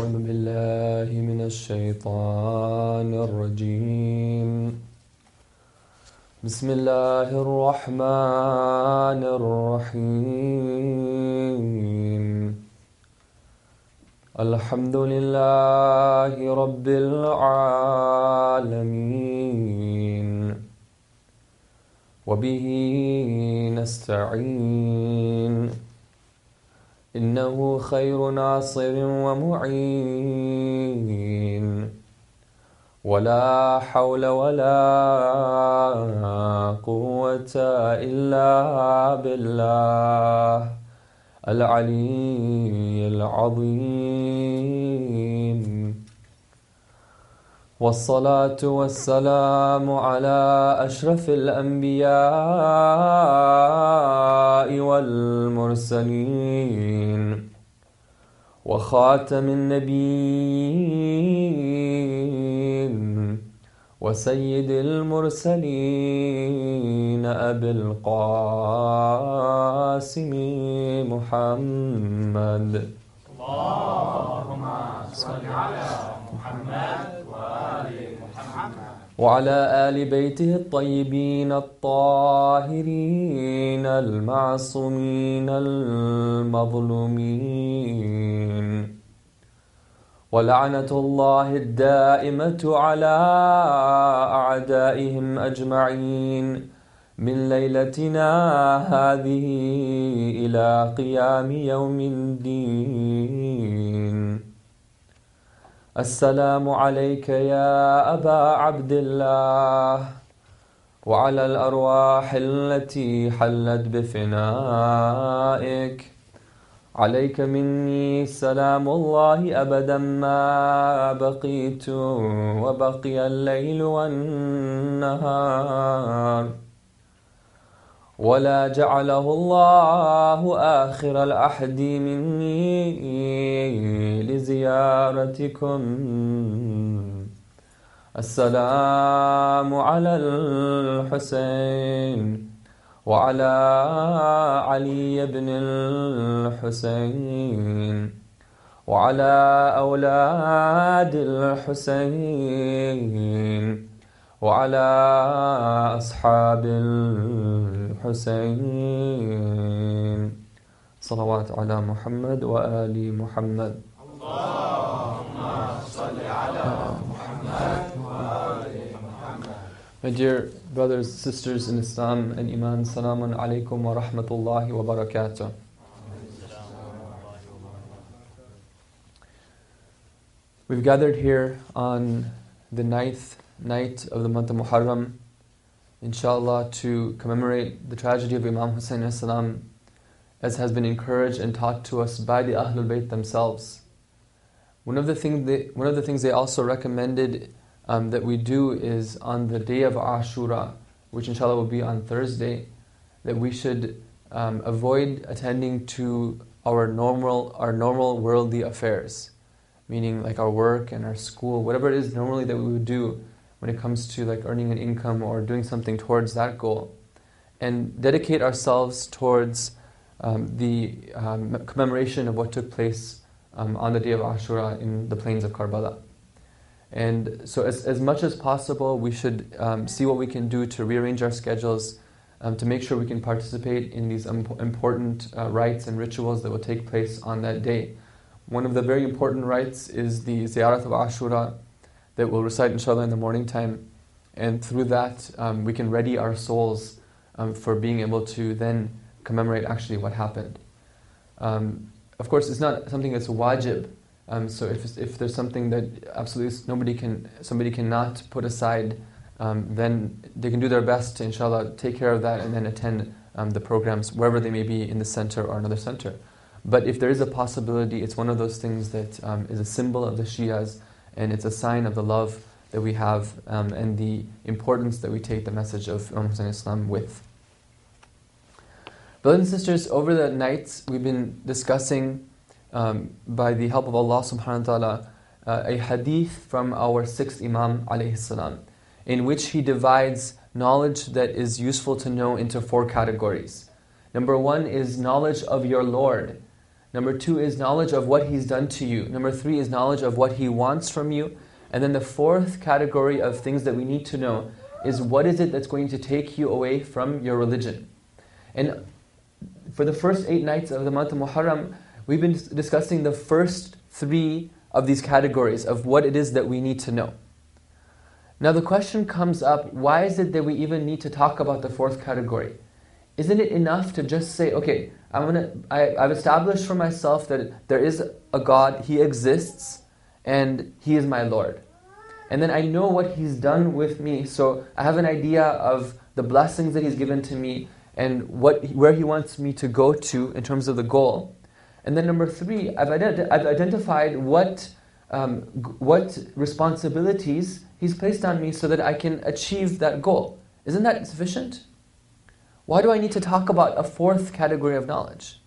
أعوذ بالله من الشيطان الرجيم. بسم الله الرحمن الرحيم. الحمد لله رب العالمين، وبه نستعين، إنه خير ناصر ومعين، ولا حول ولا قوة إلا بالله العلي العظيم. والصلاة والسلام على أشرف الأنبياء والمرسلين، وخاتم النبيين، وسيد المرسلين أبي القاسم محمد. اللهم صل على محمد وعلى آل بيته الطيبين الطاهرين المعصومين المظلومين، ولعنة الله الدائمة على أعدائهم أجمعين من ليلتنا هذه إلى قيام يوم الدين. السلام عليك يا أبا عبد الله، وعلى الأرواح التي حلت بفنائك. عليك مني سلام الله أبدا ما بقيت وبقي الليل والنهار، ولا جعله الله آخر العهد مني لزيارتكم. السلام على الحسين وعلى علي بن الحسين وعلى أولاد الحسين وعلى أصحاب الحسين. صلوات على محمد وآل محمد. اللهم صل على محمد وآل محمد. My dear brothers and sisters in Islam and Iman, Salamun alaikum wa rahmatullahi wa barakatuh. We've gathered here on the 9th night of the month of Muharram, inshallah, to commemorate the tragedy of Imam Hussein as salam, as has been encouraged and taught to us by the Ahlul Bayt themselves. One of the things they also recommended that we do is on the day of Ashura, which inshallah will be on Thursday, that we should avoid attending to our normal worldly affairs, meaning like our work and our school, whatever it is normally that we would do when it comes to like earning an income or doing something towards that goal, and dedicate ourselves towards the commemoration of what took place on the day of Ashura in the plains of Karbala. And so as much as possible, we should see what we can do to rearrange our schedules to make sure we can participate in these important rites and rituals that will take place on that day. One of the very important rites is the Ziyarat of Ashura that we'll recite inshallah in the morning time, and through that we can ready our souls for being able to then commemorate actually what happened. Of course, it's not something that's wajib, so if there's something that absolutely somebody cannot put aside, then they can do their best to inshallah take care of that and then attend the programs wherever they may be in the center or another center. But if there is a possibility, it's one of those things that is a symbol of the Shias, and it's a sign of the love that we have and the importance that we take the message of Imam Hussein Islam with. Brothers and sisters, over the nights we've been discussing, by the help of Allah subhanahu wa ta'ala, a hadith from our 6th Imam alayhi salam, in which he divides knowledge that is useful to know into 4 categories. Number 1 is knowledge of your Lord. Number 2 is knowledge of what He's done to you. Number 3 is knowledge of what He wants from you. And then the 4th category of things that we need to know is what is it that's going to take you away from your religion. And for the first 8 nights of the month of Muharram, we've been discussing the first 3 of these categories of what it is that we need to know. Now the question comes up, why is it that we even need to talk about the 4th category? Isn't it enough to just say, okay, I've established for myself that there is a God, He exists, and He is my Lord. And then I know what He's done with me, so I have an idea of the blessings that He's given to me and where He wants me to go to in terms of the goal. And then number 3, I've identified what responsibilities He's placed on me so that I can achieve that goal. Isn't that sufficient? Why do I need to talk about a 4th category of knowledge?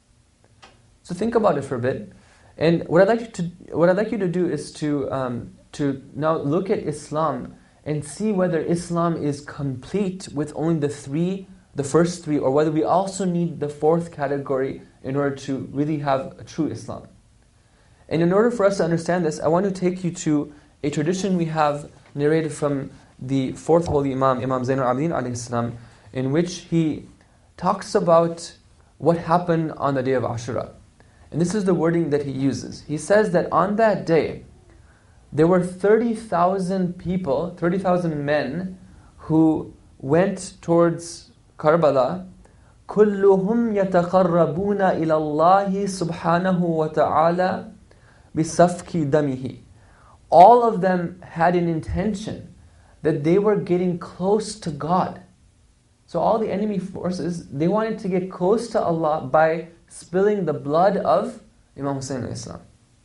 So think about it for a bit. And what I'd like you to do is to now look at Islam and see whether Islam is complete with only the first 3, or whether we also need the 4th category in order to really have a true Islam. And in order for us to understand this, I want to take you to a tradition we have narrated from the 4th holy Imam, Imam Zainul Abidin alayhi salam, in which he talks about what happened on the day of Ashura. And this is the wording that he uses. He says that on that day, there were 30,000 people, 30,000 men who went towards Karbala. كُلُّهُمْ يَتَقَرَّبُونَ إِلَى اللَّهِ سُبْحَانَهُ وَتَعَالَى بِسَفْكِ دَمِهِ. All of them had an intention that they were getting close to God. So all the enemy forces, they wanted to get close to Allah by spilling the blood of Imam Hussein alayhi salam.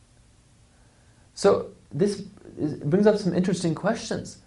So this brings up some interesting questions.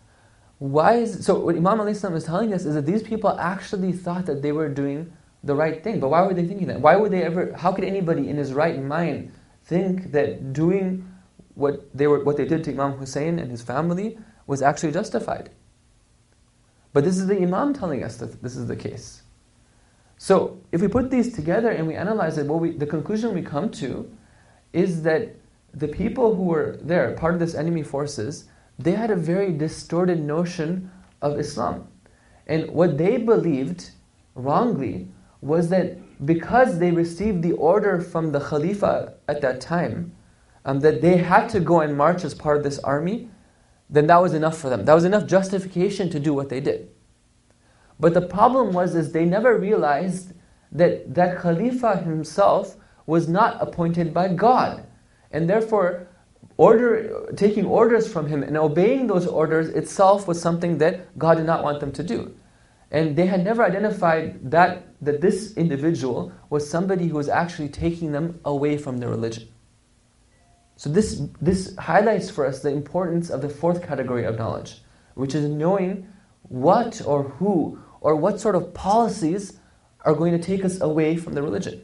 So what Imam alayhi salam is telling us is that these people actually thought that they were doing the right thing. But why were they thinking that? How could anybody in his right mind think that doing what they did to Imam Hussein and his family was actually justified? But this is the Imam telling us that this is the case. So if we put these together and we analyze it, the conclusion we come to is that the people who were there, part of this enemy forces, they had a very distorted notion of Islam. And what they believed wrongly was that because they received the order from the Khalifa at that time, that they had to go and march as part of this army, then that was enough for them. That was enough justification to do what they did. But the problem is they never realized that that Khalifa himself was not appointed by God. And therefore, taking orders from him and obeying those orders itself was something that God did not want them to do. And they had never identified that this individual was somebody who was actually taking them away from their religion. So this highlights for us the importance of the 4th category of knowledge, which is knowing what or who or what sort of policies are going to take us away from the religion.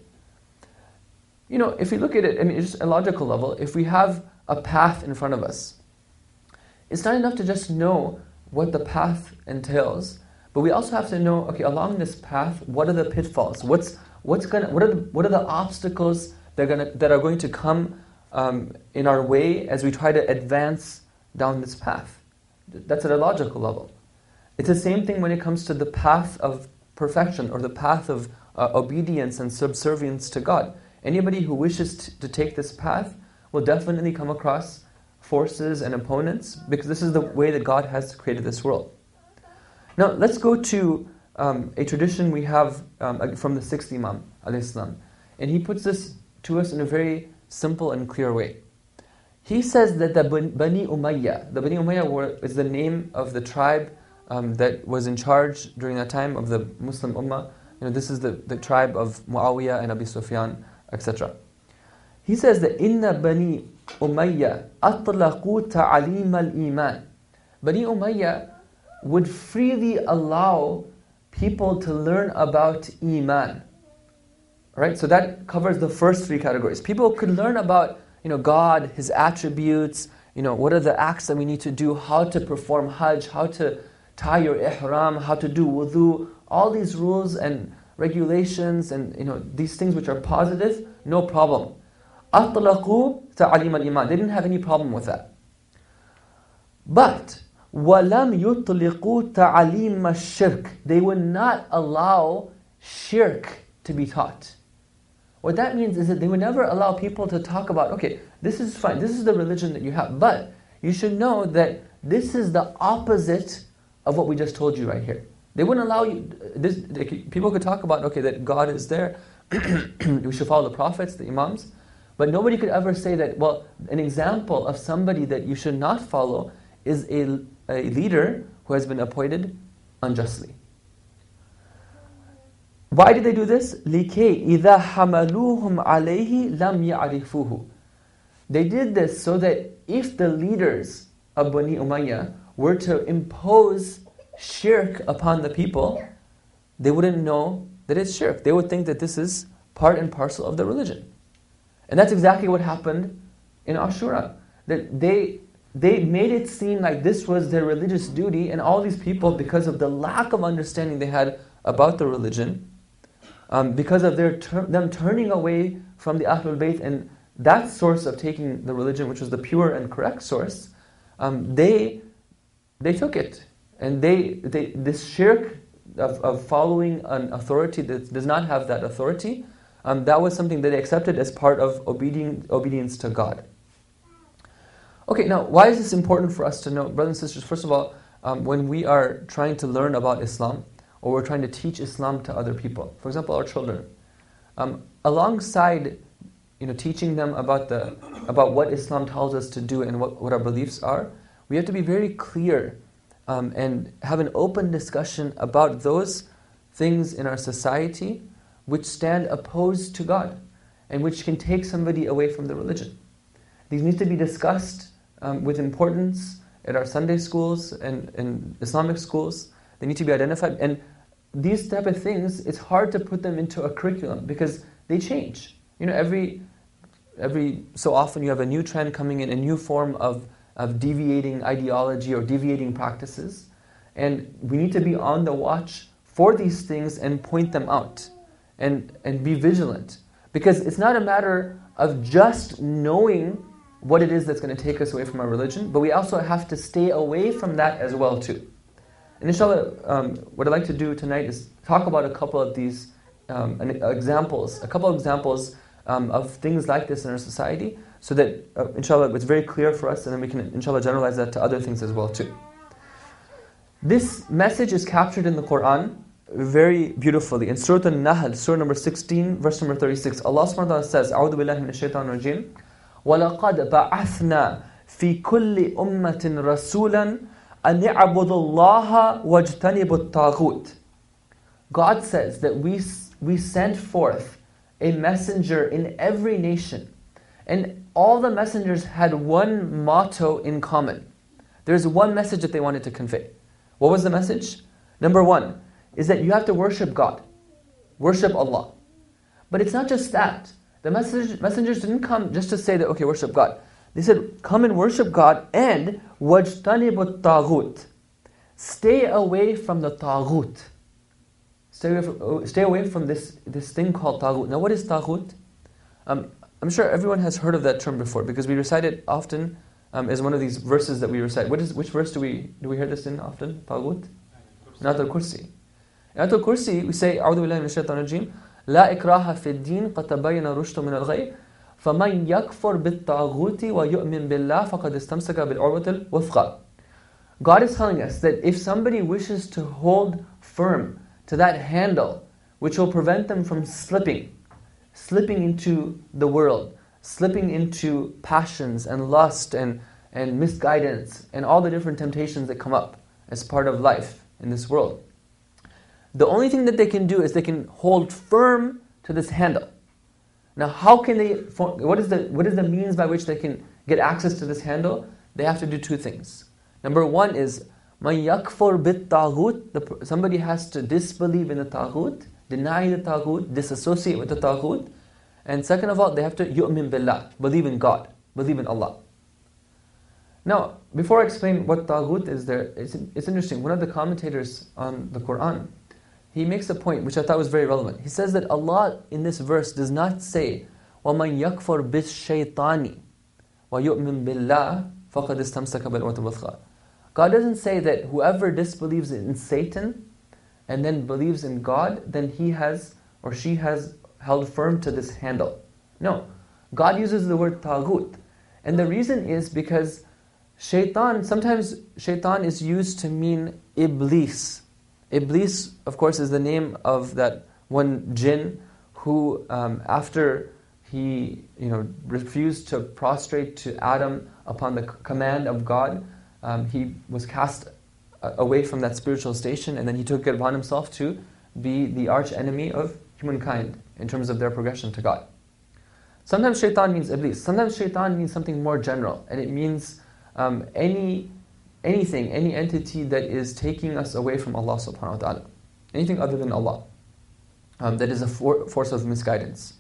You know, if you look at it, just a logical level, if we have a path in front of us, it's not enough to just know what the path entails, but we also have to know, okay, along this path, what are the pitfalls? What are the obstacles that are going to come in our way as we try to advance down this path? That's at a logical level. It's the same thing when it comes to the path of perfection or the path of obedience and subservience to God. Anybody who wishes to take this path will definitely come across forces and opponents because this is the way that God has created this world. Now let's go to a tradition we have from the 6th Imam alayhi salam, and he puts this to us in a very simple and clear way. He says that the Bani Umayyah is the name of the tribe that was in charge during that time of the Muslim Ummah. This is the tribe of Muawiyah and Abi Sufyan, etc. He says that Inna Bani Umayyah atlaqu ta'alim al-iman. Bani Umayyah would freely allow people to learn about Iman. Right? So that covers the first 3 categories. People could learn about God, His attributes, what are the acts that we need to do, how to perform Hajj, how to tie your ihram, how to do wudu, all these rules and regulations and these things which are positive, no problem. أطلقوا تعليم الإيمان. They didn't have any problem with that. But وَلَمْ يُطْلِقُوا تَعْلِيمَ الشِّرْكِ. They would not allow shirk to be taught. What that means is that they would never allow people to talk about, okay, this is fine, this is the religion that you have, but you should know that this is the opposite of what we just told you right here. They wouldn't allow you, people could talk about, okay, that God is there, we should follow the prophets, the imams, but nobody could ever say that, well, an example of somebody that you should not follow is a leader who has been appointed unjustly. Why did they do this? لِكَيْ إِذَا حَمَلُوهُمْ عَلَيْهِ لَمْ يَعْرِفُوهُ. They did this so that if the leaders of Bani Umayyah were to impose shirk upon the people, they wouldn't know that it's shirk. They would think that this is part and parcel of the religion. And that's exactly what happened in Ashura. That they made it seem like this was their religious duty, and all these people, because of the lack of understanding they had about the religion, because of them turning away from the Ahlul Bayt and that source of taking the religion, which was the pure and correct source, they took it. And this shirk of following an authority that does not have that authority, that was something that they accepted as part of obedience to God. Okay, now why is this important for us to know? Brothers and sisters, first of all, when we are trying to learn about Islam, or we're trying to teach Islam to other people, for example, our children, alongside teaching them about what Islam tells us to do and what our beliefs are, we have to be very clear and have an open discussion about those things in our society which stand opposed to God and which can take somebody away from the religion. These need to be discussed with importance at our Sunday schools and Islamic schools. They need to be identified. And these type of things, it's hard to put them into a curriculum because they change. Every so often you have a new trend coming in, a new form of deviating ideology or deviating practices. And we need to be on the watch for these things and point them out and be vigilant. Because it's not a matter of just knowing what it is that's going to take us away from our religion, but we also have to stay away from that as well too. And inshallah, what I'd like to do tonight is talk about a couple of these examples of things like this in our society, so that inshallah it's very clear for us, and then we can inshallah generalize that to other things as well too. This message is captured in the Quran very beautifully. In Surah An-Nahl, Surah number 16, verse number 36, Allah subhanahu wa ta'ala says, أعوذ بالله من الشيطان الرجيم وَلَقَدْ بَعَثْنَا فِي كُلِّ أُمَّةٍ رَسُولًا أَنِ اعْبُدُوا اللَّهَ وَاجْتَنِبُوا الطَّاغُوتِ. God says that we sent forth a messenger in every nation, and all the messengers had one motto in common. There's one message that they wanted to convey. What was the message? Number one is that you have to worship God. Worship Allah. But it's not just that. The messengers didn't come just to say that, okay, worship God. They said, come and worship God and وَاجْتَنِبُوا الطَّاغُوتِ. Stay away from the taghut. Stay away from this thing called taghut. Now what is taghut? I'm sure everyone has heard of that term before because we recite it often as one of these verses that we recite. Which verse do we hear this in often? Taghut? In Ayatul Kursi. In Ayatul Kursi we say, أعوذ بالله من الشيطان الرجيم لا إكراه في الدين قد تبين الرشد من الغي فمن يكفر بالطاغوت ويؤمن بالله فقد استمسك بالعروة الوثقى. God is telling us that if somebody wishes to hold firm to that handle which will prevent them from slipping into the world, slipping into passions and lust and misguidance and all the different temptations that come up as part of life in this world, the only thing that they can do is they can hold firm to this handle. Now how can they, what is the means by which they can get access to this handle? They have to do two things. Number one is, مَنْ يَكْفُرْ بِالطَّاغُوتِ. Somebody has to disbelieve in the taghut, deny the taghut, disassociate with the taghut. And second of all, they have to يُؤْمِن billah, believe in God, believe in Allah. Now, before I explain what taghut is there, it's interesting. One of the commentators on the Quran, he makes a point which I thought was very relevant. He says that Allah in this verse does not say, وَمَنْ يَكْفُرْ بِالشَّيْطَانِ وَيُؤْمِنْ بِاللَّهِ فَقَدْ اسْتَمْسَكَ بِالْعُرْوَةِ الْوُثْقَى. God doesn't say that whoever disbelieves in Satan and then believes in God, then he has or she has held firm to this handle. No. God uses the word taghut. And the reason is because sometimes shaitan is used to mean Iblis. Iblis, of course, is the name of that one jinn who, after he refused to prostrate to Adam upon the command of God, he was cast away from that spiritual station, and then he took it upon himself to be the arch enemy of humankind in terms of their progression to God. Sometimes shaitan means Iblis. Sometimes shaitan means something more general, and it means any entity that is taking us away from Allah subhanahu wa ta'ala. Anything other than Allah. That is a force of misguidance.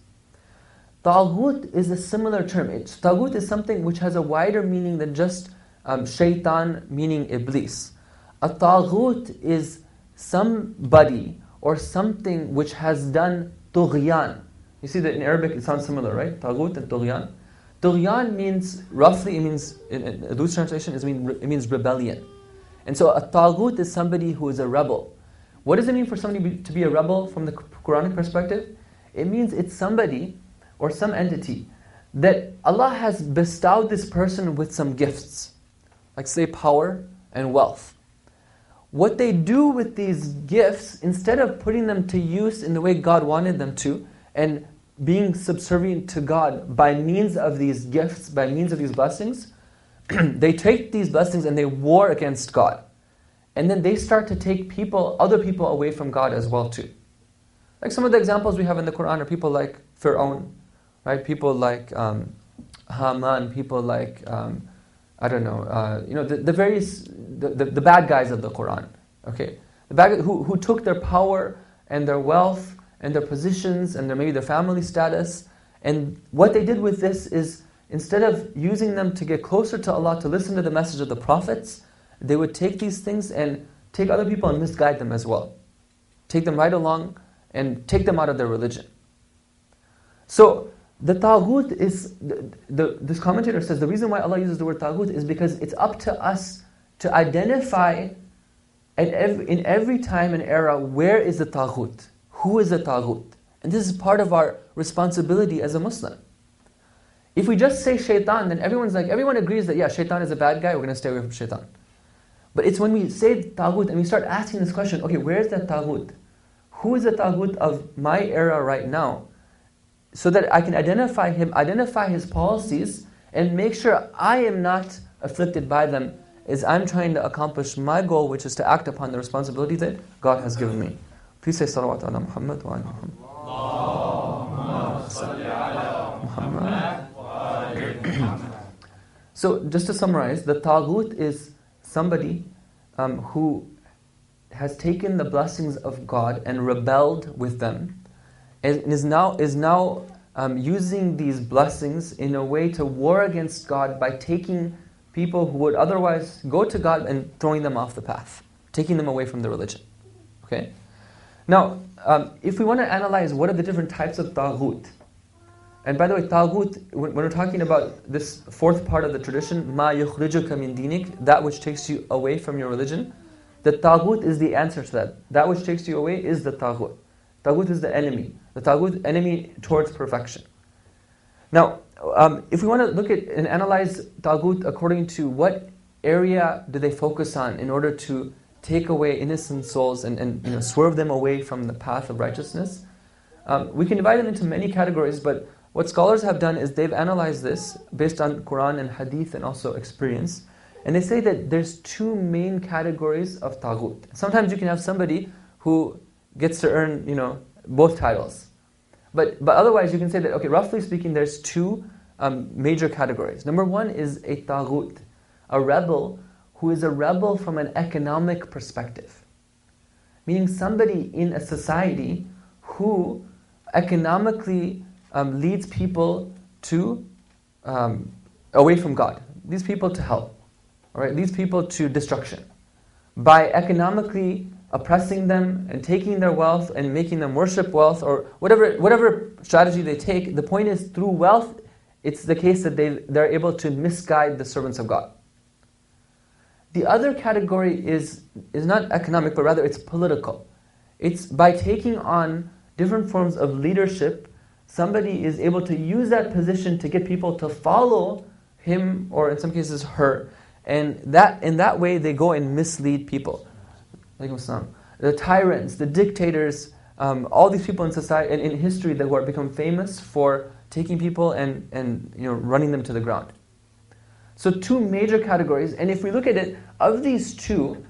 Taghut is a similar term. Taghut is something which has a wider meaning than just shaitan meaning Iblis. A taghut is somebody or something which has done tughyan. You see that in Arabic it sounds similar, right? Taghut and tughyan. Tughyan means, roughly, in a loose translation, it means rebellion. And so a taghut is somebody who is a rebel. What does it mean for somebody to be a rebel from the Quranic perspective? It means it's somebody or some entity that Allah has bestowed this person with some gifts, like say power and wealth. What they do with these gifts, instead of putting them to use in the way God wanted them to, and being subservient to God by means of these gifts, by means of these blessings, they take these blessings and they war against God. And then they start to take other people away from God as well too. Like some of the examples we have in the Quran are people like Fir'aun, right? People like Haman, people like, the bad guys of the Quran, okay? The bad guys who took their power and their wealth and their positions and maybe their family status, and what they did with this is, instead of using them to get closer to Allah, to listen to the message of the prophets, they would take these things and take other people and misguide them as well. Take them right along and take them out of their religion. So the taghut is, this commentator says, the reason why Allah uses the word taghut is because it's up to us to identify in every time and era, where is the taghut? Who is the taghut? And this is part of our responsibility as a Muslim. If we just say shaitan, then everyone agrees that shaitan is a bad guy, we're going to stay away from shaitan. But it's when we say taghut and we start asking this question, okay, where is that taghut? Who is the taghut of my era right now? So that I can identify him, identify his policies, and make sure I am not afflicted by them as I'm trying to accomplish my goal, which is to act upon the responsibility that God has given me. Please say salawat ala Muhammad wa ala Muhammad. Allahumma salli ala Muhammad wa ala Muhammad. So just to summarize, the taghut is somebody who has taken the blessings of God and rebelled with them, and is now using these blessings in a way to war against God by taking people who would otherwise go to God and throwing them off the path, taking them away from the religion. Okay? Now, if we want to analyze what are the different types of taghut, and by the way, taghut, when we're talking about this fourth part of the tradition, ma yukhrijuka min dinik, that which takes you away from your religion, the taghut is the answer to that. That which takes you away is the taghut. Taghut is the enemy. The taghut, enemy towards perfection. Now, if we want to look at and analyze taghut according to what area do they focus on in order to take away innocent souls and swerve them away from the path of righteousness, we can divide them into many categories, but what scholars have done is they've analyzed this based on Quran and Hadith and also experience, and they say that there's two main categories of taghut. Sometimes you can have somebody who gets to earn, both titles. But otherwise you can say that, okay, roughly speaking, there's two major categories. Number one is a taghut, a rebel who is a rebel from an economic perspective. Meaning somebody in a society who economically leads people to away from God. These people to hell. Alright, leads people to destruction. By economically oppressing them and taking their wealth and making them worship wealth, or whatever strategy they take. The point is, through wealth, it's the case that they're able to misguide the servants of God. The other category is not economic, but rather it's political. It's by taking on different forms of leadership, somebody is able to use that position to get people to follow him, or in some cases her, and in that way they go and mislead people. The tyrants, the dictators, all these people in society and in history that were become famous for taking people and running them to the ground. So two major categories, and if we look at it, of these two,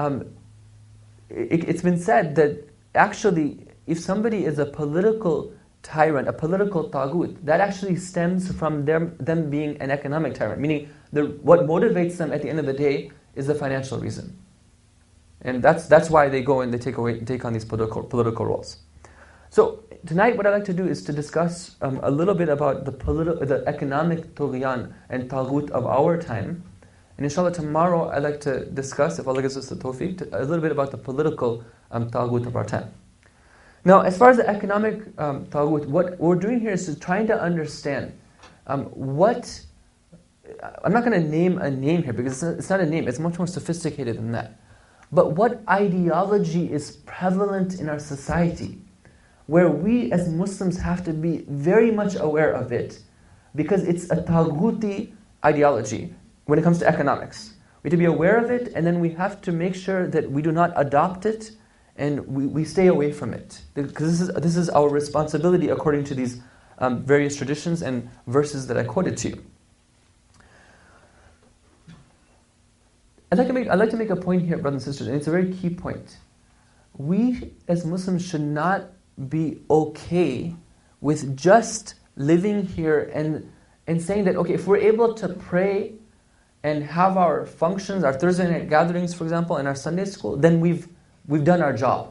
it's been said that actually if somebody is a political tyrant, a political taghut, that actually stems from them being an economic tyrant, meaning what motivates them at the end of the day is the financial reason. And that's why they go and they take on these political roles. So tonight what I'd like to do is to discuss a little bit about the economic tughyan and taghut of our time. And inshallah tomorrow I'd like to discuss, if Allah gives us the tawfiq, a little bit about the political taghut of our time. Now, as far as the economic taghut, what we're doing here is trying to understand what... I'm not going to name a name here because it's not a name, it's much more sophisticated than that. But what ideology is prevalent in our society, where we as Muslims have to be very much aware of it, because it's a taghuti ideology when it comes to economics. We have to be aware of it, and then we have to make sure that we do not adopt it, and we stay away from it. Because this is our responsibility according to these various traditions and verses that I quoted to you. I'd like to make a point here, brothers and sisters, and it's a very key point. We as Muslims should not be okay with just living here and saying that, okay, if we're able to pray and have our functions, our Thursday night gatherings, for example, in our Sunday school, then we've done our job.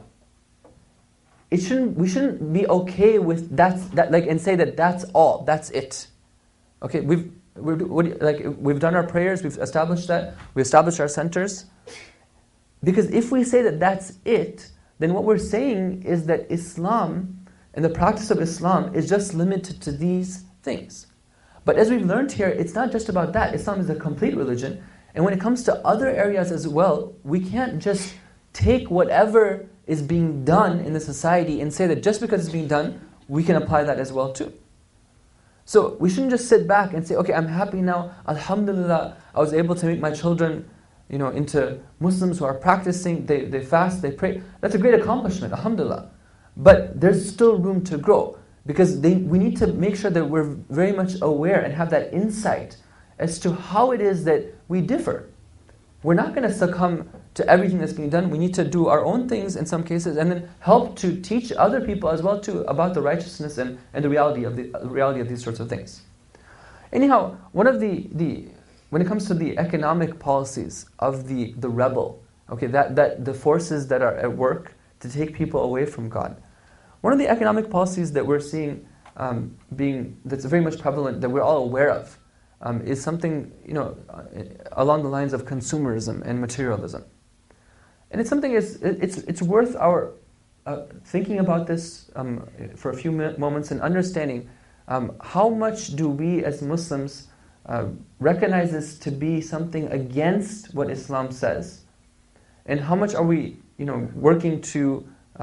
We shouldn't be okay with that and say that that's all, that's it. Okay, we've done our prayers, we've established that, we established our centers. Because if we say that that's it, then what we're saying is that Islam and the practice of Islam is just limited to these things. But as we've learned here, it's not just about that. Islam is a complete religion. And when it comes to other areas as well, we can't just take whatever is being done in the society and say that just because it's being done, we can apply that as well too. So we shouldn't just sit back and say, okay, I'm happy now, alhamdulillah, I was able to make my children into Muslims who are practicing, they fast, they pray. That's a great accomplishment, alhamdulillah. But there's still room to grow, because we need to make sure that we're very much aware and have that insight as to how it is that we differ. We're not going to succumb to everything that's being done. We need to do our own things in some cases, and then help to teach other people as well too about the righteousness and the reality of these sorts of things. Anyhow, one of when it comes to the economic policies of the rebel, okay, that the forces that are at work to take people away from God, one of the economic policies that we're seeing that's very much prevalent, that we're all aware of, is something along the lines of consumerism and materialism. And it's something it's worth our thinking about this for a few moments and understanding how much do we as Muslims recognize this to be something against what Islam says, and how much are we working to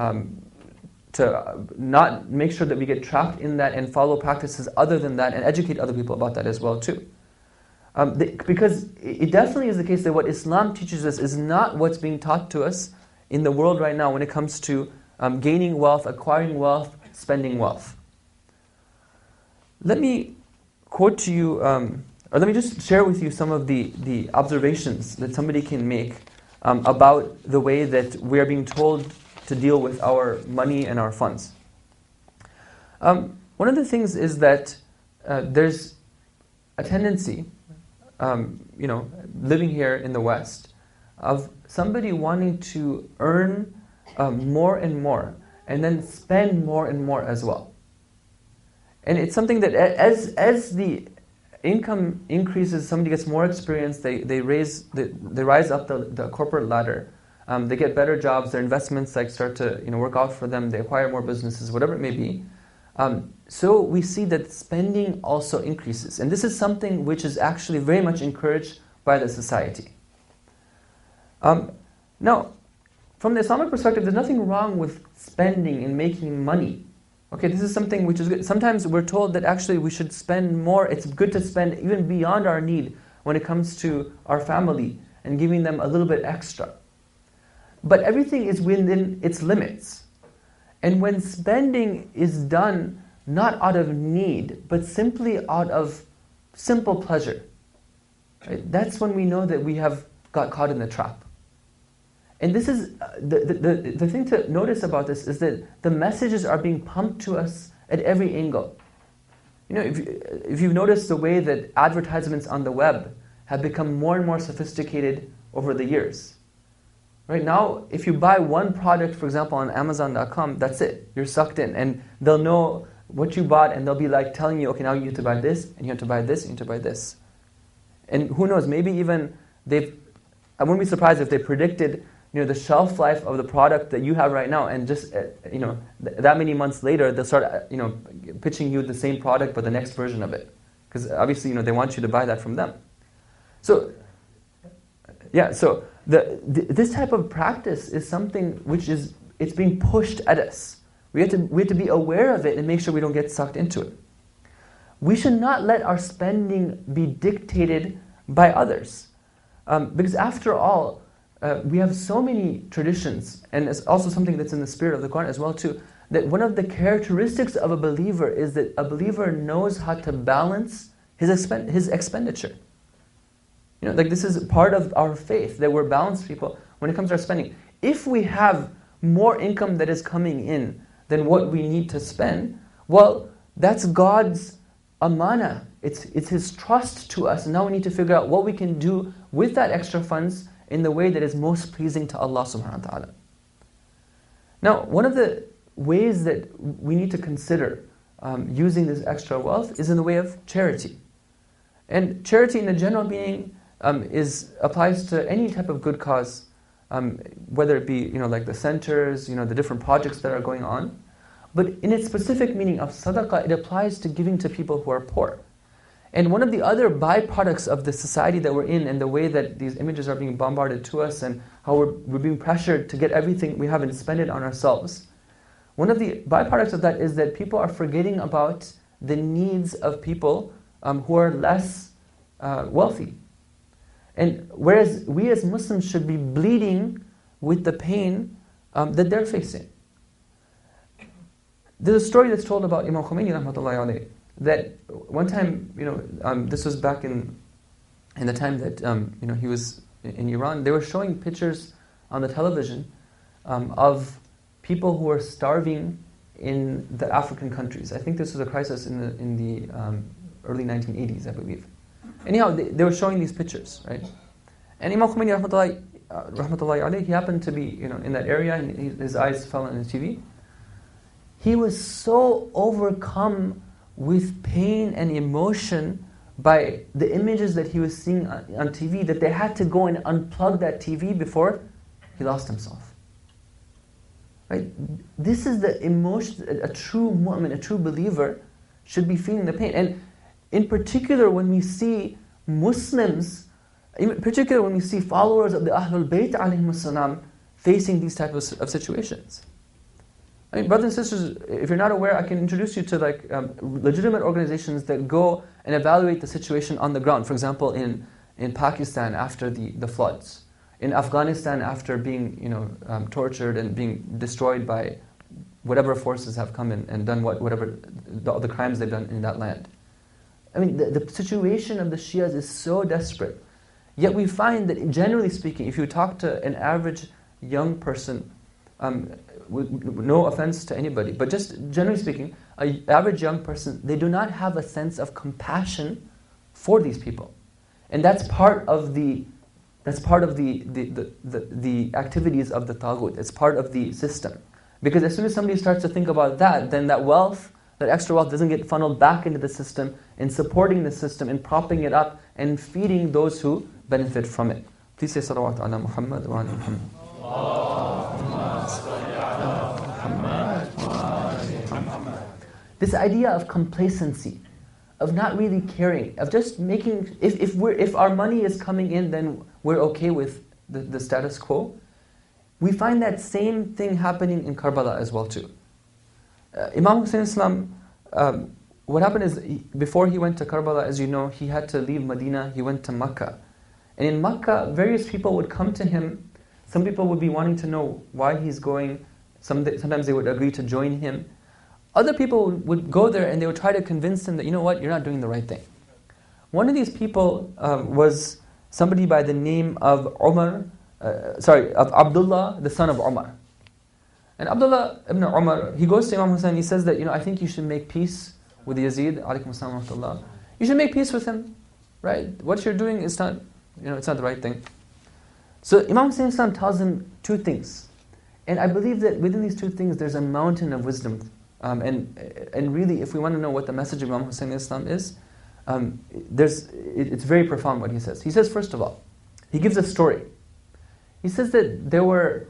not make sure that we get trapped in that and follow practices other than that and educate other people about that as well too. Because it definitely is the case that what Islam teaches us is not what's being taught to us in the world right now when it comes to gaining wealth, acquiring wealth, spending wealth. Let me quote to you, or let me just share with you some of the observations that somebody can make about the way that we are being told to deal with our money and our funds. One of the things is that there's a tendency, living here in the West, of somebody wanting to earn more and more, and then spend more and more as well. And it's something that as the income increases, somebody gets more experience, they rise up the corporate ladder, They get better jobs, their investments start to work out for them, they acquire more businesses, whatever it may be. So we see that spending also increases. And this is something which is actually very much encouraged by the society. Now, from the Islamic perspective, there's nothing wrong with spending and making money. Okay, this is something which is good. Sometimes we're told that actually we should spend more. It's good to spend even beyond our need when it comes to our family and giving them a little bit extra. But everything is within its limits. And when spending is done not out of need, but simply out of simple pleasure, right, that's when we know that we have got caught in the trap. And this is, the thing to notice about this is that the messages are being pumped to us at every angle. If you've noticed the way that advertisements on the web have become more and more sophisticated over the years. Right now, if you buy one product, for example, on Amazon.com, that's it. You're sucked in. And they'll know what you bought, and they'll be like telling you, okay, now you have to buy this, and you have to buy this, and you have to buy this. And who knows, maybe even I wouldn't be surprised if they predicted the shelf life of the product that you have right now, and just that many months later, they'll start pitching you the same product, but the next version of it. Because obviously, they want you to buy that from them. So, yeah, so this type of practice is something which it's being pushed at us. We have to be aware of it and make sure we don't get sucked into it. We should not let our spending be dictated by others. Because after all, we have so many traditions, and it's also something that's in the spirit of the Quran as well too, that one of the characteristics of a believer is that a believer knows how to balance his expenditure. This is part of our faith, that we're balanced people when it comes to our spending. If we have more income that is coming in than what we need to spend, well, that's God's amana. It's His trust to us. And now we need to figure out what we can do with that extra funds in the way that is most pleasing to Allah subhanahu wa ta'ala. Now, one of the ways that we need to consider using this extra wealth is in the way of charity. And charity in the general meaning applies to any type of good cause, whether it be like the centers, the different projects that are going on. But in its specific meaning of sadaqah, it applies to giving to people who are poor. And one of the other byproducts of the society that we're in, and the way that these images are being bombarded to us, and how we're being pressured to get everything we have and spend it on ourselves, one of the byproducts of that is that people are forgetting about the needs of people who are less wealthy. And whereas we as Muslims should be bleeding with the pain that they're facing. There's a story that's told about Imam Khomeini rahmatullahi alayhi, that one time, this was back in the time that he was in Iran. They were showing pictures on the television of people who were starving in the African countries. I think this was a crisis in the early 1980s, I believe. Anyhow, they were showing these pictures, right? And Imam Khomeini rahmatullahi alayhi, he happened to be in that area, and his eyes fell on the TV. He was so overcome with pain and emotion by the images that he was seeing on TV that they had to go and unplug that TV before he lost himself. Right? This is the emotion a true mu'min, a true believer should be feeling the pain. And in particular, when we see Muslims, in particular when we see followers of the Ahlul Bayt alayhimus salam facing these types of situations. I mean, brothers and sisters, if you're not aware, I can introduce you to legitimate organizations that go and evaluate the situation on the ground. For example, in Pakistan after the floods, in Afghanistan after being tortured and being destroyed by whatever forces have come in and done whatever the crimes they've done in that land. I mean, the situation of the Shias is so desperate. Yet we find that, generally speaking, if you talk to an average young person, with no offense to anybody, but just generally speaking, an average young person, they do not have a sense of compassion for these people. And that's part of the activities of the Taghut. It's part of the system. Because as soon as somebody starts to think about that, then that wealth, that extra wealth doesn't get funneled back into the system and supporting the system and propping it up and feeding those who benefit from it. Please say salawat ala Muhammad wa ala Muhammad. This idea of complacency, of not really caring, of just making, if our money is coming in, then we're okay with the status quo. We find that same thing happening in Karbala as well too. Imam Hussein Islam, what happened is, before he went to Karbala, as you know, he had to leave Medina, he went to Makkah. And in Makkah, various people would come to him. Some people would be wanting to know why he's going. Sometimes they would agree to join him. Other people would go there and they would try to convince him that, you know what, you're not doing the right thing. One of these people was somebody by the name of Abdullah, the son of Umar. And Abdullah ibn Umar, he goes to Imam Hussein, he says that, I think you should make peace with Yazid, alaykum assalam wa rahmatullah. You should make peace with him, right? What you're doing is not, it's not the right thing. So Imam Hussein Islam tells him two things. And I believe that within these two things, there's a mountain of wisdom. And really, if we want to know what the message of Imam Hussein Islam is, it's very profound what he says. He says, first of all, he gives a story. He says that there were...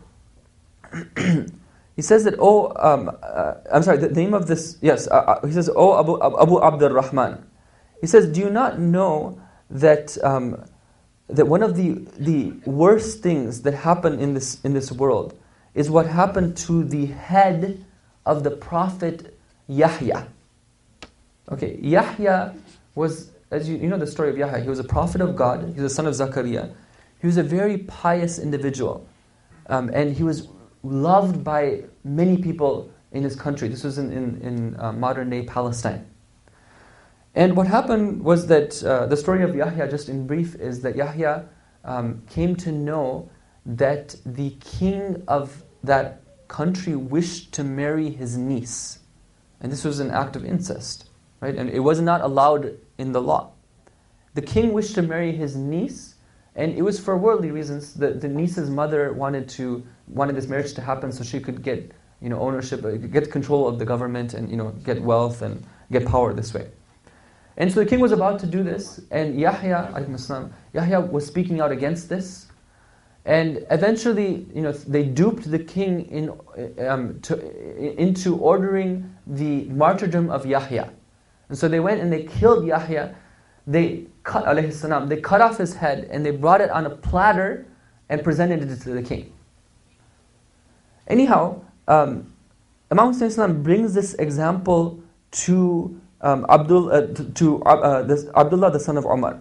he says that, the name of this... Yes, he says, Abu Abdul Rahman. He says, do you not know that that one of the worst things that happen in this world is what happened to the head of the Prophet Yahya? Okay, Yahya was, as you know the story of Yahya, he was a prophet of God, he was the son of Zakaria. He was a very pious individual. And he was loved by many people in his country. This was in modern-day Palestine. And what happened was that the story of Yahya, just in brief, is that Yahya came to know that the king of that country wished to marry his niece. And this was an act of incest, right? And it was not allowed in the law. The king wished to marry his niece, and it was for worldly reasons. The niece's mother wanted this marriage to happen so she could get ownership, get control of the government, and get wealth and get power this way. And so the king was about to do this, and Yahya was speaking out against this. And eventually, they duped the king into ordering the martyrdom of Yahya. And so they went and they killed Yahya. They cut off his head and they brought it on a platter and presented it to the king. Anyhow, Imam Hussein Islam brings this example to Abdullah, the son of Umar.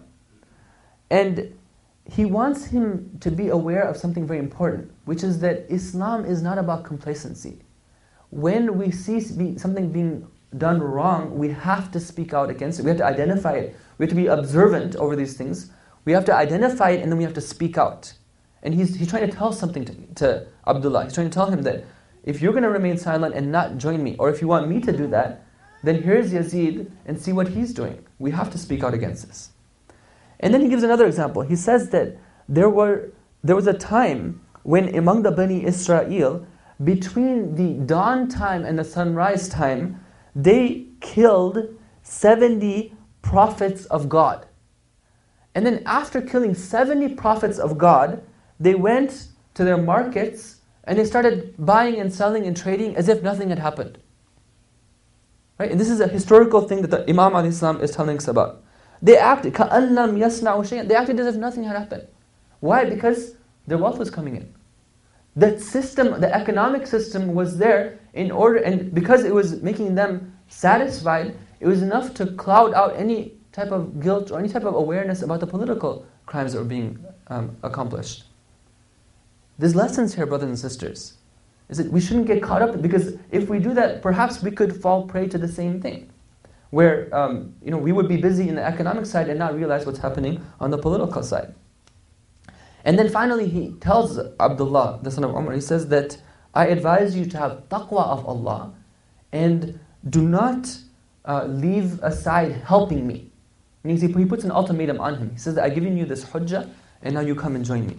And he wants him to be aware of something very important, which is that Islam is not about complacency. When we see something being done wrong, we have to speak out against it. We have to identify it. We have to be observant over these things. We have to identify it and then we have to speak out. And he's trying to tell something to Abdullah. He's trying to tell him that if you're going to remain silent and not join me, or if you want me to do that, then here's Yazid and see what he's doing. We have to speak out against this. And then he gives another example. He says that there was a time when among the Bani Israel, between the dawn time and the sunrise time, they killed 70 prophets of God. And then after killing 70 prophets of God, they went to their markets and they started buying and selling and trading as if nothing had happened. Right? And this is a historical thing that the Imam al-Islam is telling us about. They acted كَأَنْ لَمْ يَسْمَعُوا شَيْئًا. They acted as if nothing had happened. Why? Because their wealth was coming in. That system, the economic system was there in order, and because it was making them satisfied, it was enough to cloud out any type of guilt or any type of awareness about the political crimes that were being accomplished. There's lessons here, brothers and sisters. Is that we shouldn't get caught up, because if we do that, perhaps we could fall prey to the same thing, where we would be busy in the economic side and not realize what's happening on the political side. And then finally he tells Abdullah, the son of Umar, he says that I advise you to have taqwa of Allah and do not leave aside helping me. Meaning he puts an ultimatum on him. He says that I've given you this hujjah and now you come and join me.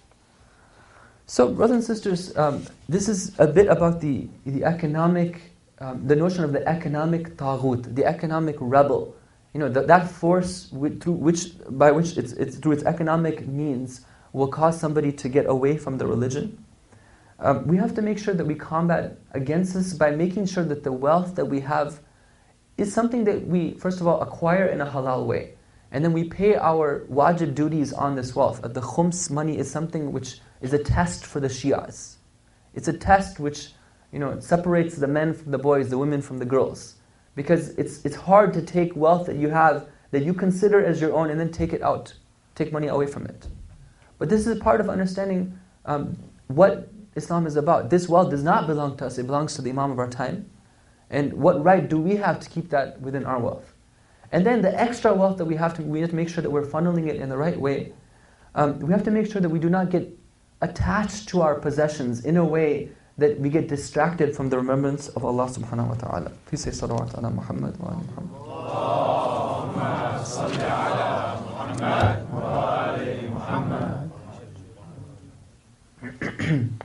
So brothers and sisters, this is a bit about the economic, the notion of the economic taghut, the economic rebel. That force through which it's through its economic means will cause somebody to get away from the religion. we have to make sure that we combat against this by making sure that the wealth that we have is something that we, first of all, acquire in a halal way. And then we pay our wajib duties on this wealth. The khums money is something which is a test for the Shias. It's a test which, it separates the men from the boys, the women from the girls. Because it's hard to take wealth that you have, that you consider as your own, and then take it out. Take money away from it. But this is part of understanding what Islam is about. This wealth does not belong to us, it belongs to the Imam of our time. And what right do we have to keep that within our wealth? And then the extra wealth that we have to make sure that we're funneling it in the right way. We have to make sure that we do not get attached to our possessions in a way that we get distracted from the remembrance of Allah subhanahu wa ta'ala. Please say salawat ala Muhammad wa ala Muhammad. Allahumma salli ala Muhammad wa ala Muhammad.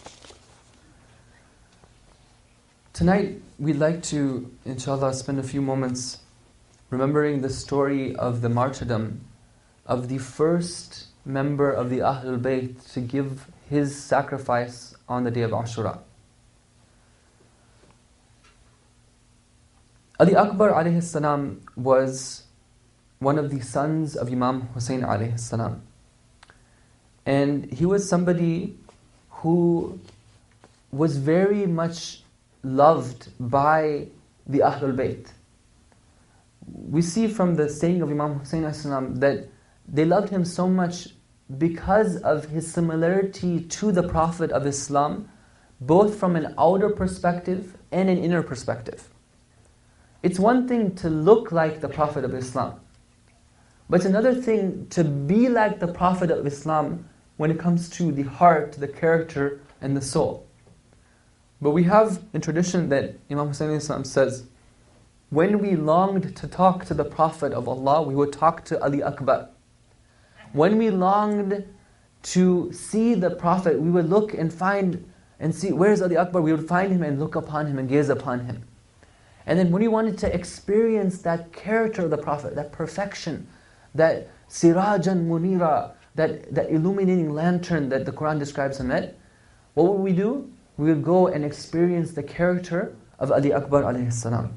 Tonight, we'd like to, inshallah, spend a few moments remembering the story of the martyrdom of the first member of the Ahlul Bayt to give his sacrifice on the day of Ashura. Ali Akbar alayhi salam was one of the sons of Imam Hussein alayhi salam. And he was somebody who was very much loved by the Ahlul Bayt. We see from the saying of Imam Hussein alayhi salam that they loved him so much because of his similarity to the Prophet of Islam, both from an outer perspective and an inner perspective. It's one thing to look like the Prophet of Islam, but it's another thing to be like the Prophet of Islam when it comes to the heart, the character, and the soul. But we have a tradition that Imam Hussein alayhi salam says, when we longed to talk to the Prophet of Allah, we would talk to Ali Akbar. When we longed to see the Prophet, we would look and find and see, where's Ali Akbar? We would find him and look upon him and gaze upon him. And then when we wanted to experience that character of the Prophet, that perfection, that sirajan munira, that illuminating lantern that the Quran describes him at, what would we do? We would go and experience the character of Ali Akbar alayhi salam.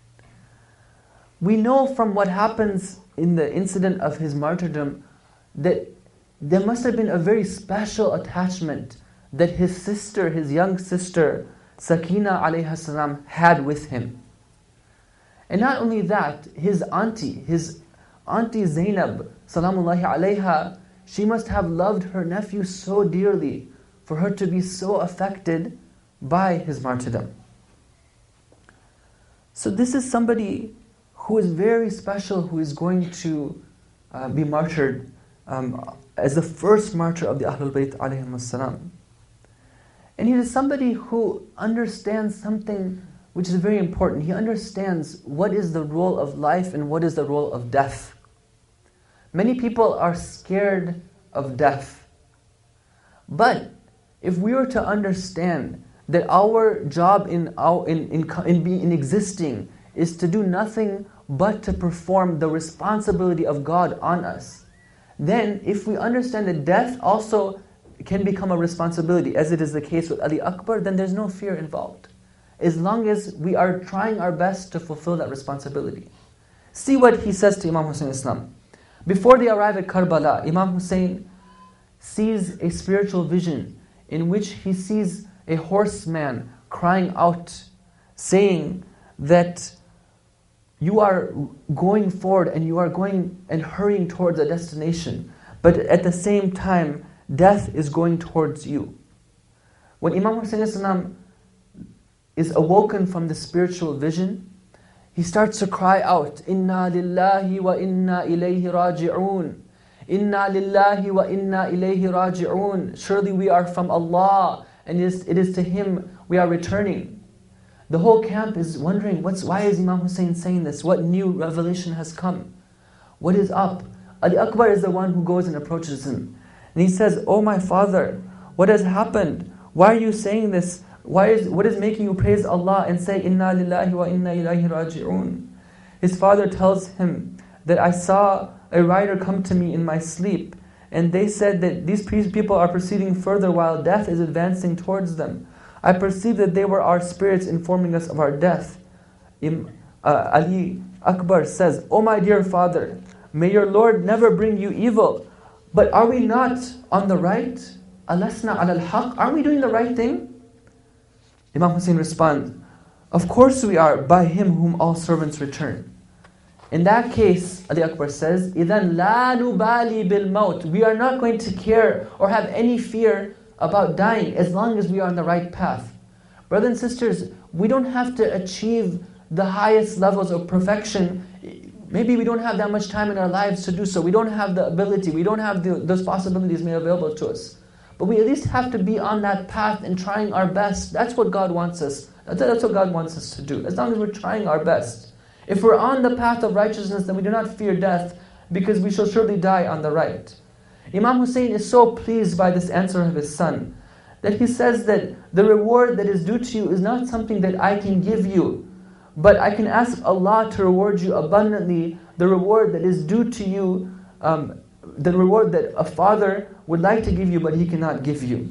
We know from what happens in the incident of his martyrdom that there must have been a very special attachment that his sister, his young sister, Sakina alayha salam, had with him. And not only that, his auntie Zainab, salamullahi alayha, she must have loved her nephew so dearly for her to be so affected by his martyrdom. So this is somebody who is very special, who is going to be martyred as the first martyr of the Ahlul Bayt alayhim as-salam. And he is somebody who understands something which is very important. He understands what is the role of life and what is the role of death. Many people are scared of death. But if we were to understand that our job in existing is to do nothing but to perform the responsibility of God on us, then if we understand that death also can become a responsibility, as it is the case with Ali Akbar, then there's no fear involved, as long as we are trying our best to fulfill that responsibility. See what he says to Imam Hussein Islam. Before they arrive at Karbala, Imam Hussein sees a spiritual vision in which he sees a horseman crying out, saying that you are going forward and you are going and hurrying towards a destination, but at the same time, death is going towards you. When Imam Hussein Islam is awoken from the spiritual vision, he starts to cry out, Inna lillahi wa inna ilayhi raji'un. Inna lillahi wa inna ilayhi raji'un. Surely we are from Allah, and it is to Him we are returning. The whole camp is wondering, why is Imam Hussein saying this? What new revelation has come? What is up? Ali Akbar is the one who goes and approaches him. And he says, Oh my father, what has happened? Why are you saying this? What is making you praise Allah and say, Inna lillahi wa inna ilayhi raji'un? His father tells him that I saw a rider come to me in my sleep, and they said that these people are proceeding further while death is advancing towards them. I perceived that they were our spirits informing us of our death. Ali Akbar says, "O my dear father, may your Lord never bring you evil. But are we not on the right? Alasna ala al-haq? Are we doing the right thing?" Imam Hussein responds, "Of course we are, by him whom all servants return." In that case, Ali Akbar says, إِذَنْ لَا نُبَالِي بِالْمَوْتِ. We are not going to care or have any fear about dying as long as we are on the right path. Brothers and sisters, we don't have to achieve the highest levels of perfection. Maybe we don't have that much time in our lives to do so. We don't have the ability. We don't have those possibilities made available to us. But we at least have to be on that path and trying our best. That's what God wants us. That's what God wants us to do. As long as we're trying our best. If we're on the path of righteousness, then we do not fear death, because we shall surely die on the right. Imam Hussein is so pleased by this answer of his son that he says that the reward that is due to you is not something that I can give you, but I can ask Allah to reward you abundantly, the reward that is due to you, the reward that a father would like to give you but he cannot give you.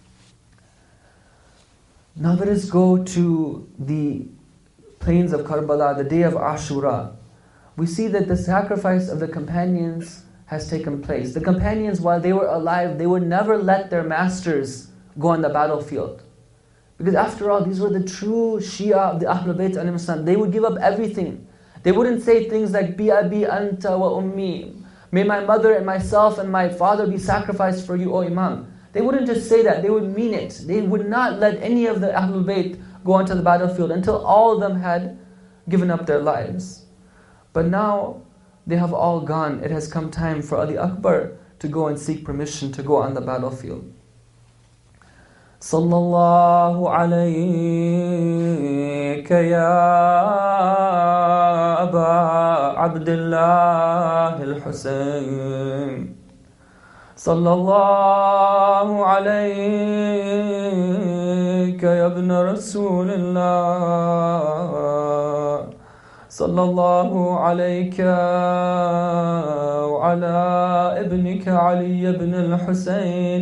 Now let us go to the plains of Karbala, the day of Ashura. We see that the sacrifice of the companions has taken place. The companions, while they were alive, they would never let their masters go on the battlefield. Because after all, these were the true Shia of the Ahlul Bayt alayhim salam. They would give up everything. They wouldn't say things like, Bi abi anta wa ummi. May my mother and myself and my father be sacrificed for you, O Imam. They wouldn't just say that, they would mean it. They would not let any of the Ahlul Bayt go onto the battlefield until all of them had given up their lives. But now they have all gone. It has come time for Ali Akbar to go and seek permission to go on the battlefield. Sallallahu alayka ya Aba Abdullah al-Husayn. Sallallahu alayka ya ibn Rasulullah. Sallallahu alayka wa ala ibnika Ali ibn al-Husayn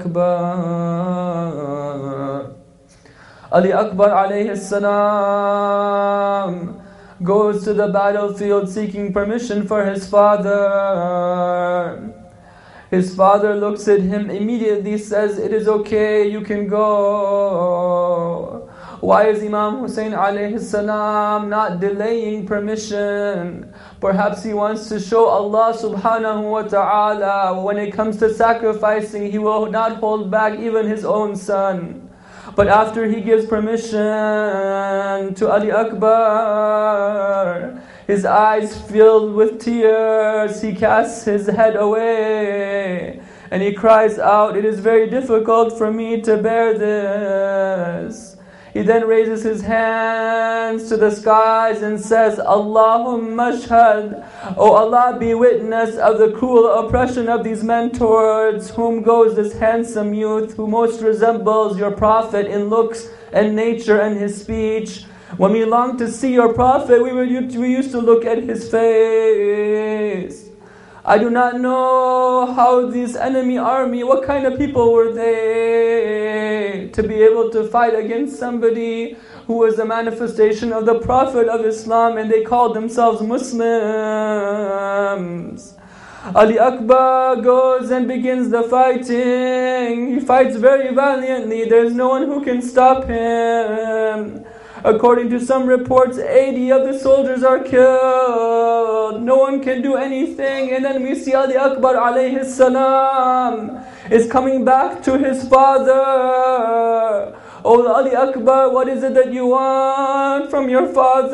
al-Akbar. Ali Akbar alayhi salam goes to the battlefield seeking permission for his father. His father looks at him, immediately says, "It is okay, you can go." Why is Imam Hussein alayhi salam not delaying permission? Perhaps he wants to show Allah subhanahu wa ta'ala when it comes to sacrificing, he will not hold back even his own son. But after he gives permission to Ali Akbar, his eyes filled with tears, he casts his head away and he cries out, "It is very difficult for me to bear this." He then raises his hands to the skies and says, "Allahumma shhad, O Allah, be witness of the cruel oppression of these men towards whom goes this handsome youth who most resembles your Prophet in looks and nature and his speech. When we longed to see your Prophet, we used to look at his face. I do not know how this enemy army, what kind of people were they to be able to fight against somebody who was a manifestation of the Prophet of Islam and they called themselves Muslims." Ali Akbar goes and begins the fighting. He fights very valiantly. There's no one who can stop him. According to some reports, 80 of the soldiers are killed. No one can do anything. And then we see Ali Akbar alayhi salam is coming back to his father. "Oh Ali Akbar, what is it that you want from your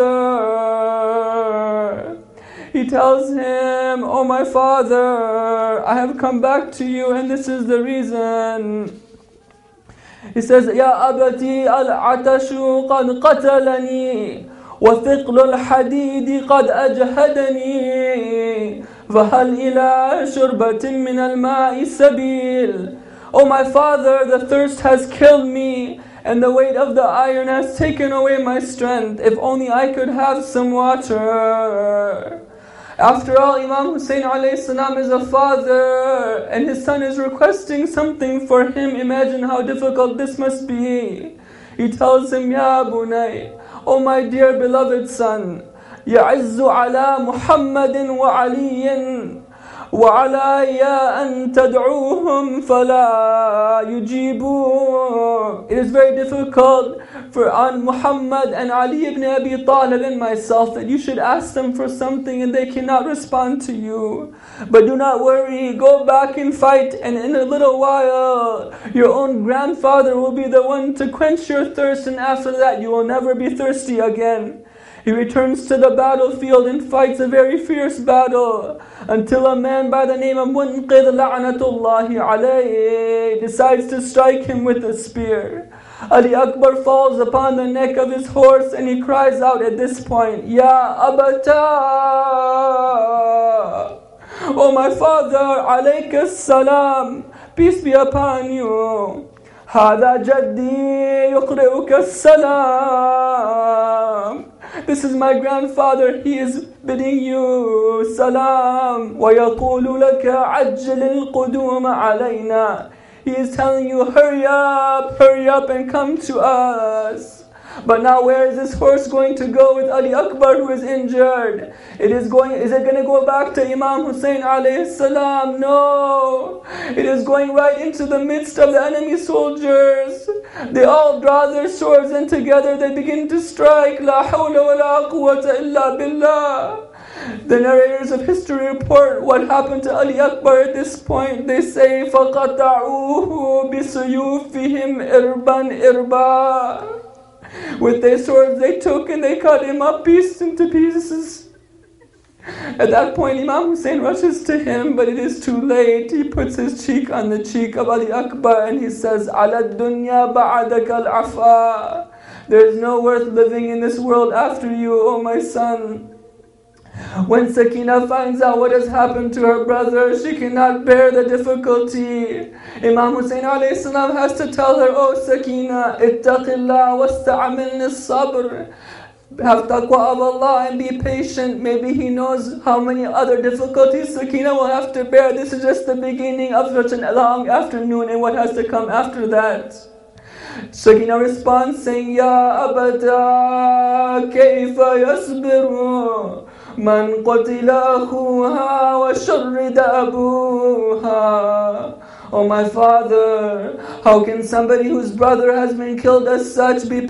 father?" He tells him, "Oh my father, I have come back to you and this is the reason." He says, "Ya abati al-atashu qad qatalani wa thiqlu al-hadidi qad ajhadani fahal ila shurbatin min al-ma'i sabil." "Oh my father, the thirst has killed me and the weight of the iron has taken away my strength. If only I could have some water." After all, Imam Hussein alayhi salam is a father and his son is requesting something for him. Imagine how difficult this must be. He tells him, Ya Bunay, oh my dear beloved son, يَعِزُّ عَلَى مُحَمَّدٍ وَعَلِيٍّ وَعَلَى أَن تَدْعُوهُمْ فَلَا يُجِيبُوا. It is very difficult for on Muhammad and Ali ibn Abi Talib and myself that you should ask them for something and they cannot respond to you. But do not worry, go back and fight, and in a little while your own grandfather will be the one to quench your thirst, and after that you will never be thirsty again. He returns to the battlefield and fights a very fierce battle until a man by the name of Munqidh la'natullahi alayhi decides to strike him with a spear. Ali Akbar falls upon the neck of his horse and he cries out at this point, Ya Abata, oh my father, alayka salam, peace be upon you. هذا جدي يقرئك السلام. This is my grandfather, he is bidding you salam. ويقول لك عجل القدوم علينا. He is telling you, hurry up and come to us. But now where is this horse going to go with Ali Akbar who is injured? Is it going to go back to Imam Hussein alayhi salam? No. It is going right into the midst of the enemy soldiers. They all draw their swords and together they begin to strike. La hawla wa la quwwata illa billah. The narrators of history report what happened to Ali Akbar at this point. They say, فَقَطَعُوهُ بِسُيُوفِهِمْ إِرْبًا إِرْبًا. With their swords they took and they cut him up into pieces. At that point Imam Hussein rushes to him, but it is too late. He puts his cheek on the cheek of Ali Akbar and he says, عَلَى الدُّنْيَا بَعَدَكَ الْعَفَا. There is no worth living in this world after you, O my son. When Sakina finds out what has happened to her brother, she cannot bear the difficulty. Imam Hussein alayhi salam has to tell her, Oh Sakina, ittaqillah wasta'amilni as-sabr. Have taqwa of Allah and be patient. Maybe He knows how many other difficulties Sakina will have to bear. This is just the beginning of such a long afternoon and what has to come after that. Sakina responds saying, Ya abada, kayfa yasbiru من قتل أخوها وشرد أبوها. Oh my father, how can somebody whose brother has been killed as such be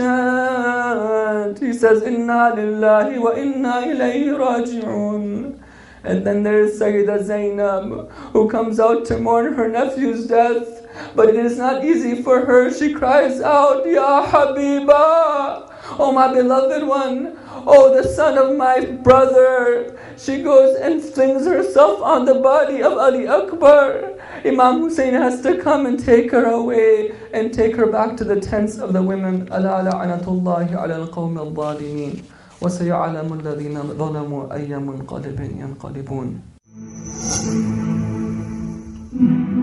patient? He says, Inna lillahi wa inna ilayhi raji'un. And then there is Sayyida Zainab, who comes out to mourn her nephew's death. But it is not easy for her. She cries out, Ya Habiba, oh my beloved one, oh the son of my brother. She goes and flings herself on the body of Ali Akbar. Imam Hussein has to come and take her away and take her back to the tents of the women. Ala la'natullahi ala al-qawmi al-zalimin. وَسَيَعْلَمُ الَّذِينَ ظَلَمُوا أَيَّ مُنْقَلِبٍ يَنْقَلِبُونَ.